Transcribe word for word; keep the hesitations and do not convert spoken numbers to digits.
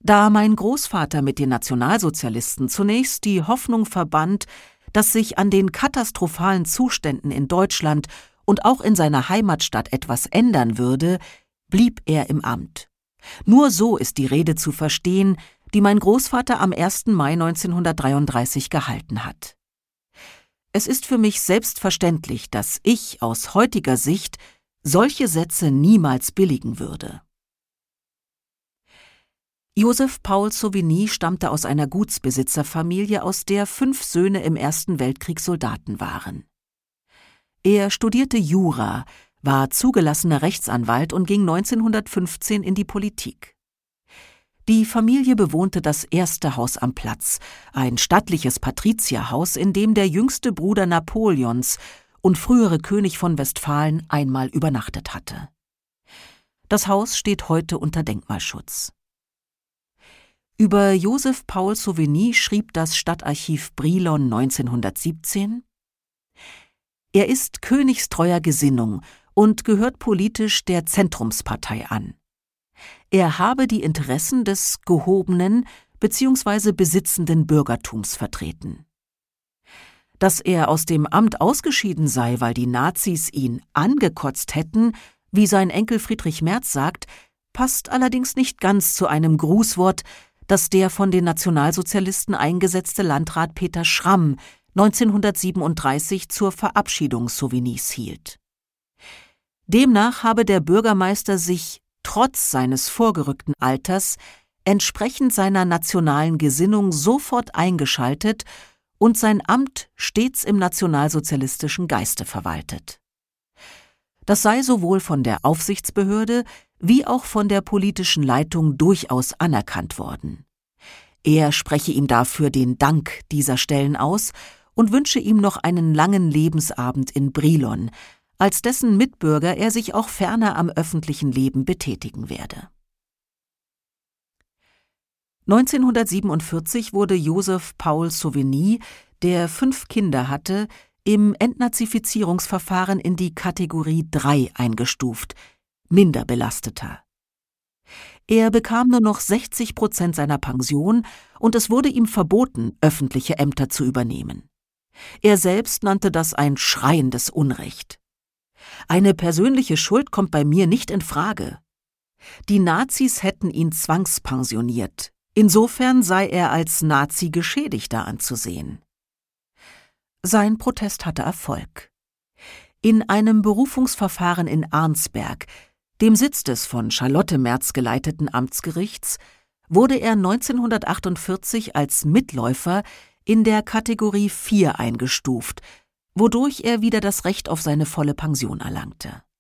Da mein Großvater mit den Nationalsozialisten zunächst die Hoffnung verband, dass sich an den katastrophalen Zuständen in Deutschland und auch in seiner Heimatstadt etwas ändern würde, blieb er im Amt. Nur so ist die Rede zu verstehen, die mein Großvater am ersten Mai neunzehnhundertdreiunddreißig gehalten hat. Es ist für mich selbstverständlich, dass ich aus heutiger Sicht solche Sätze niemals billigen würde. Joseph Paul Sauvigny stammte aus einer Gutsbesitzerfamilie, aus der fünf Söhne im Ersten Weltkrieg Soldaten waren. Er studierte Jura, war zugelassener Rechtsanwalt und ging neunzehnhundertfünfzehn in die Politik. Die Familie bewohnte das erste Haus am Platz, ein stattliches Patrizierhaus, in dem der jüngste Bruder Napoleons und frühere König von Westfalen einmal übernachtet hatte. Das Haus steht heute unter Denkmalschutz. Über Joseph Paul Sauvigny schrieb das Stadtarchiv Brilon neunzehnhundertsiebzehn: Er ist königstreuer Gesinnung und gehört politisch der Zentrumspartei an. Er habe die Interessen des gehobenen bzw. besitzenden Bürgertums vertreten. Dass er aus dem Amt ausgeschieden sei, weil die Nazis ihn angekotzt hätten, wie sein Enkel Friedrich Merz sagt, passt allerdings nicht ganz zu einem Grußwort, das der von den Nationalsozialisten eingesetzte Landrat Peter Schramm neunzehnhundertsiebenunddreißig zur Verabschiedung Sauvignys hielt. Demnach habe der Bürgermeister sich trotz seines vorgerückten Alters entsprechend seiner nationalen Gesinnung sofort eingeschaltet und sein Amt stets im nationalsozialistischen Geiste verwaltet. Das sei sowohl von der Aufsichtsbehörde wie auch von der politischen Leitung durchaus anerkannt worden. Er spreche ihm dafür den Dank dieser Stellen aus und wünsche ihm noch einen langen Lebensabend in Brilon, als dessen Mitbürger er sich auch ferner am öffentlichen Leben betätigen werde. neunzehnhundertsiebenundvierzig wurde Joseph Paul Sauvigny, der fünf Kinder hatte, im Entnazifizierungsverfahren in die Kategorie drei eingestuft, minder belasteter. Er bekam nur noch sechzig Prozent seiner Pension und es wurde ihm verboten, öffentliche Ämter zu übernehmen. Er selbst nannte das ein schreiendes Unrecht. Eine persönliche Schuld kommt bei mir nicht in Frage. Die Nazis hätten ihn zwangspensioniert. Insofern sei er als Nazi-Geschädigter anzusehen. Sein Protest hatte Erfolg. In einem Berufungsverfahren in Arnsberg, dem Sitz des von Charlotte Merz geleiteten Amtsgerichts, wurde er neunzehnhundertachtundvierzig als Mitläufer in der Kategorie vier eingestuft, wodurch er wieder das Recht auf seine volle Pension erlangte.